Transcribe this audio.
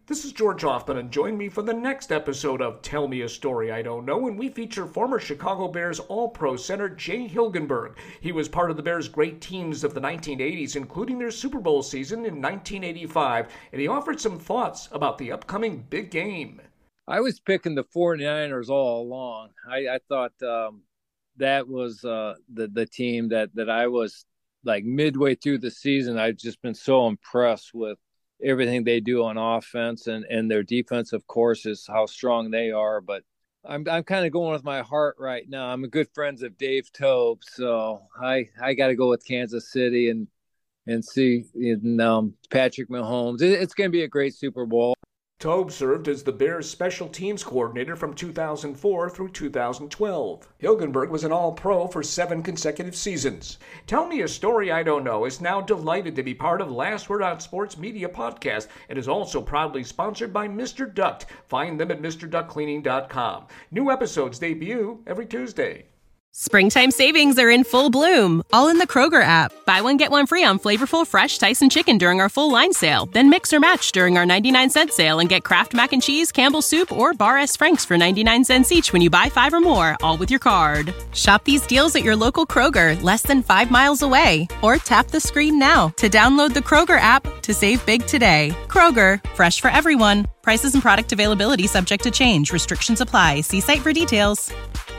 This is George Hoffman, and join me for the next episode of Tell Me a Story I Don't Know, when we feature former Chicago Bears All-Pro center Jay Hilgenberg. He was part of the Bears' great teams of the 1980s, including their Super Bowl season in 1985, and he offered some thoughts about the upcoming big game. I was picking the 49ers all along. I thought that was the team that I was, like, midway through the season. I've just been so impressed with everything they do on offense, and their defense, of course, is how strong they are. But I'm kind of going with my heart right now. I'm a good friends of Dave Toub, so I got to go with Kansas City and see Patrick Mahomes. It's going to be a great Super Bowl. Toub served as the Bears' special teams coordinator from 2004 through 2012. Hilgenberg was an All-Pro for 7 consecutive seasons. Tell Me a Story I Don't Know is now delighted to be part of Last Word on Sports Media podcast and is also proudly sponsored by Mr. Duct. Find them at MrDuctCleaning.com. New episodes debut every Tuesday. Springtime savings are in full bloom, all in the Kroger app. Buy one, get one free on flavorful, fresh Tyson chicken during our full line sale. Then mix or match during our 99-cent sale and get Kraft Mac and Cheese, Campbell's Soup, or Bar S. Frank's for 99 cents each when you buy 5 or more, all with your card. Shop these deals at your local Kroger, less than 5 miles away. Or tap the screen now to download the Kroger app to save big today. Kroger, fresh for everyone. Prices and product availability subject to change. Restrictions apply. See site for details.